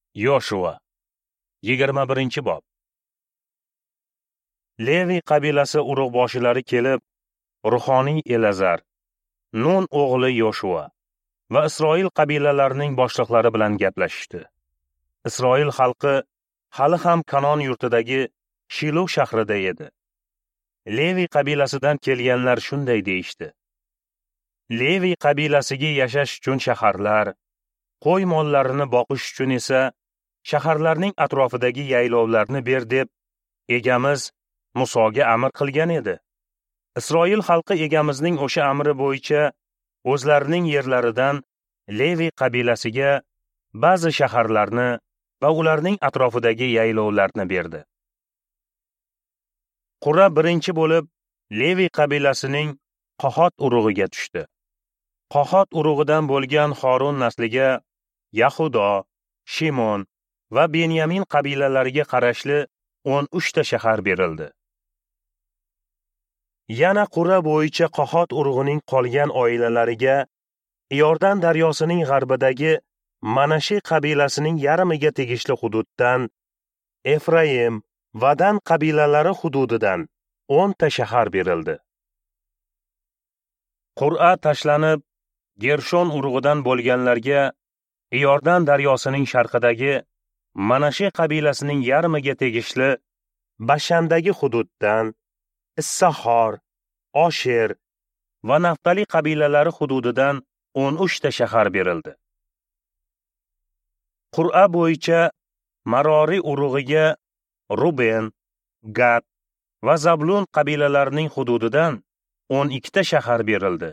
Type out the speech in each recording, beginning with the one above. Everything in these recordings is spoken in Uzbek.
Yoshua 21-bob. Levi qabilasi urug'boshilari kelib, ruhoniy Elazar, Nun o'g'li Yoshua va Isroil qabilalarining boshliqlari bilan gaplashishdi. Isroil xalqi hali ham Kanon yurtidagi Shilo shahrida edi. Levi qabilasidan kelganlar shunday deyishdi: Levi qabilasiga yashash uchun shaharlar, qo'y mollarini boqish uchun esa shaharlarning atrofidagi yaylovlarni ber deb egamiz Musoga amr qilgan edi. Isroil xalqi egamizning o'sha amri bo'yicha o'zlarining yerlaridan Levi qabilasiga ba'zi shaharlarni va ularning atrofidagi yaylovlarni berdi. Qura birinchi bo'lib Levi qabilasining Qohot urug'iga tushdi. Qohot urug'idan bo'lgan Xoron nasliga Yahudo, Shimon va Benyamin qabilalariga qarashli 13 ta shahar berildi. Yana Qura bo'yicha Qohot urug'ining qolgan oilalariga Iordan daryosining g'arbidagi Manashe qabilasining yarmiga tegishli hududdan, Efraim va Dan qabilalari hududidan 10 ta shahar berildi. Qur'a tashlanib, Gershon urug'idan bo'lganlarga Iordan daryosining sharqidagi Manashe qabilasining yarmiga tegishli Bashandagi hududdan, Issahor, Osher va Naftali qabilalari hududidan 13 ta shahar berildi. Qur'a bo'yicha Marori urug'iga Ruben, Gad va Zablun qabilalarining hududidan 12 ta shahar berildi.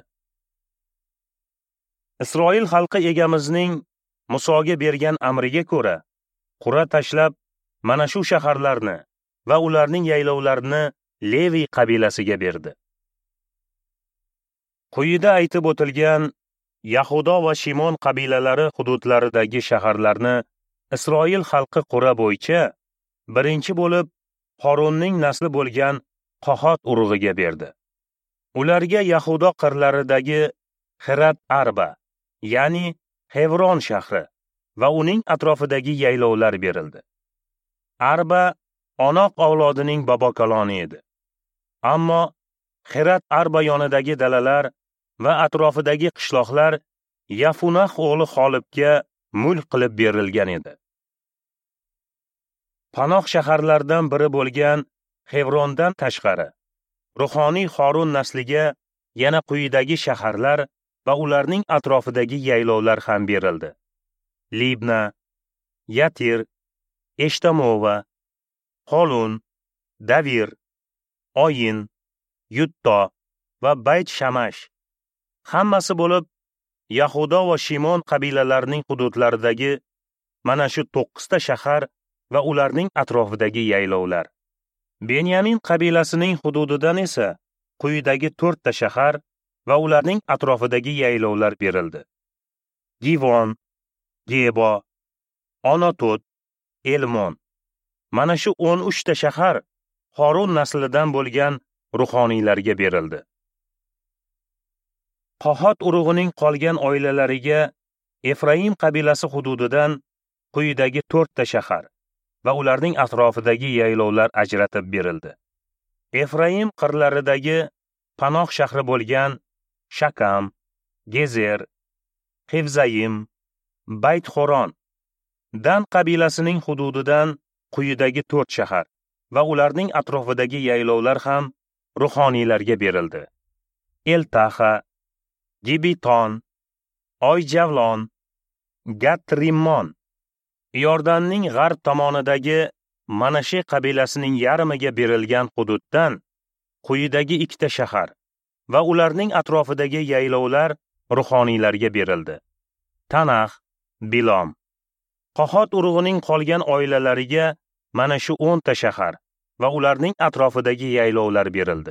Isroil xalqi egamizning Musoga bergan amriga ko'ra, Qura tashlab, mana shu shaharlarni va ularning yaylovlarini Levi qabilasiga berdi. Quyida aytib o'tilgan Yahudo va Shimon qabilalari hududlaridagi shaharlarni Isroil xalqi Qura bo'yicha birinchi bo'lib Xoronning nasli bo'lgan Qohot urug'iga berdi. Ularga Yahudo qirlaridagi Xirat Arba, ya'ni Hevron shahri va uning atrofidagi yaylovlar berildi. Arba Onoq avlodining bobokaloni edi. Ammo Xirat Arba yonidagi dalalar va atrofidagi qishloqlar Yafunah o'g'li Xolibga mulk qilib berilgan edi. Panoh shaharlardan biri bo'lgan Hevrondan tashqari, ruhoniy Xoron nasliga yana quyidagi shaharlar va ularning atrofidagi yaylovlar ham berildi. Libna, Yatir, Eshtamova, Holun, Davir, Oyin, Yutto va Bayt Shamash, hammasi bo'lib Yahudo va Shimon qabilalarining hududlaridagi mana shu 9 ta shahar va ularning atrofidagi yaylovlar. Benyamin qabilasining hududidan esa quyidagi 4 ta shahar va ularning atrofidagi yaylovlar berildi. Givon, Gebo, Onotot, Elmon. Mana shu 13 ta shahar Xoron naslidan bo'lgan ruhoniylarga berildi. Qohot urug'ining qolgan oilalariga Efraim qabilasi hududidan quyidagi 4 ta shahar va ularning atrofidagi yaylovlar ajratib berildi. Efraim qirlaridagi Panoh shahri bo'lgan Shakam, Gezer, Xevzayim, Bayt Xoron, Dan qabilasining hududidan quyidagi 4 shahar va ularning atrofidagi yaylovlar ham ruhoniylarga berildi. Eltaxa, Gibiton, Oyjavlon, Gat-Rimmon, Iordanning g'arb tomonidagi Manashe qabilasining yarmiga berilgan hududdan quyidagi 2 ta shahar va ularning atrofidagi yaylovlar ruhoniylarga berildi. Tanax, Bilom. Qohot urug'ining qolgan oilalariga mana shu 10 ta shahar va ularning atrofidagi yaylovlar berildi.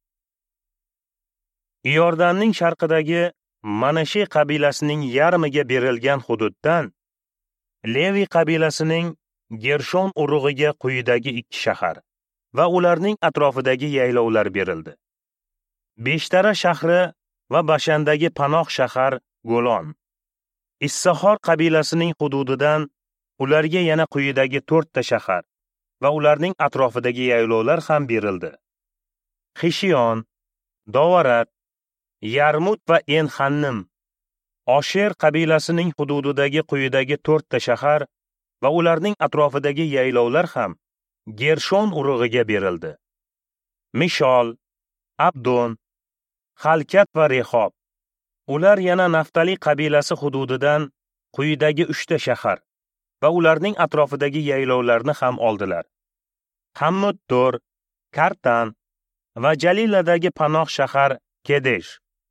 Iordanning sharqidagi Manashe qabilasining yarmiga berilgan hududdan Levi qabilasining Gershon urug'iga quyidagi 2 shahar va ularning atrofidagi yaylovlar berildi. Beshtara shahri va Bashandagi Panoh shahar Golon. Issahor qabilasining hududidan ularga yana quyidagi 4 ta shahar va ularning atrofidagi yaylovlar ham berildi. Xishiyon, Dovarat, Yarmut va En-Hannim, Osher qabilasining hududidagi quyidagi 4 ta shahar va ularning atrofidagi yaylovlar ham Gershon urug'iga berildi. Mishol, Abdon, Xalkat va Rehob. Ular yana Naftali qabilasi hududidan quyidagi 3 ta shahar va ularning atrofidagi yaylovlarni ham oldilar. Hammutdor, Kartan va Jaliladagi panoh shahar Kedesh.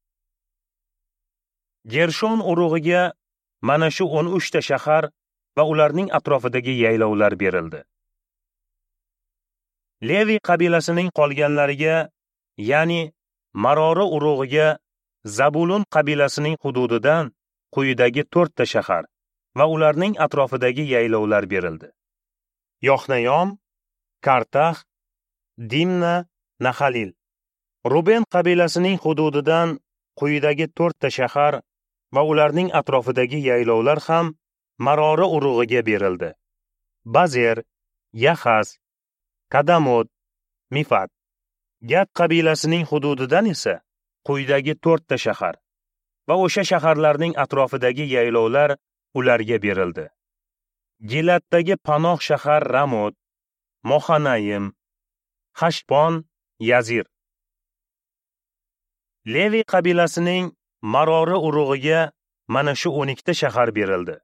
Gershon urug'iga mana shu 13 ta shahar va ularning atrofidagi yaylovlar berildi. Levi qabilasining qolganlariga, ya'ni Marori urug'iga Zabulun qabilasining hududidan quyidagi 4 ta shahar va ularning atrofidagi yaylovlar berildi. Yoxnayom, Kartax, Dimna, Nahalil. Ruben qabilasining hududidan quyidagi 4 ta shahar va ularning atrofidagi yaylovlar ham Marori urug'iga berildi. Bazer, Yaxaz, Kadamot, Mifat. Gad qabilasining hududidan esa quyidagi 4 ta shahar va o'sha shaharlarning atrofidagi yaylovlar ularga berildi. Giladdagi panoh shahar Ramot, Mohanayim, Hashbon, Yazir. Levi qabilasining Marori urug'iga mana shu 12 ta shahar berildi.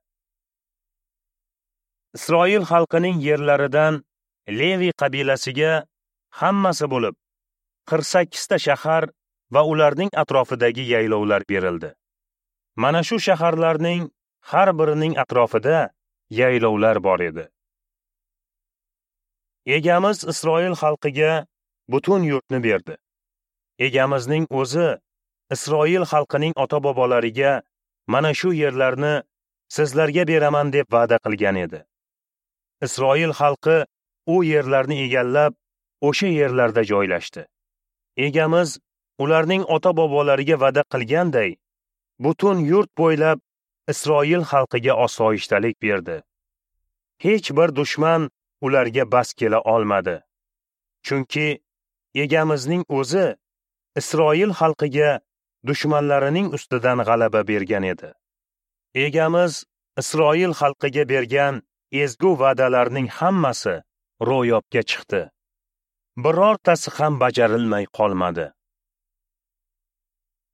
Isroil xalqining yerlaridan Levi qabilasiga hammasi bo'lib 48 ta shahar va ularning atrofidagi yaylovlar berildi. Mana shu shaharlarning har birining atrofida yaylovlar bor edi. Egamiz Isroil xalqiga butun yurtni berdi. Egamizning o'zi Isroil xalqining ota-bobolariga mana shu yerlarni sizlarga beraman deb va'da qilgan edi. Isroil xalqi u yerlarni egallab, o'sha yerlarda joylashdi. Egamiz ularning ota-bobolariga va'da qilganday, butun yurt bo'ylab Isroil xalqiga osoyishtalik berdi. Hech bir dushman ularga bas kela olmadi. Chunki egamizning o'zi Isroil xalqiga dushmanlarining ustidan g'alaba bergan edi. Egamiz Isroil xalqiga bergan ezgu va'dalarning hammasi ro'yobga chiqdi. Birortasi ham bajarilmay qolmadi.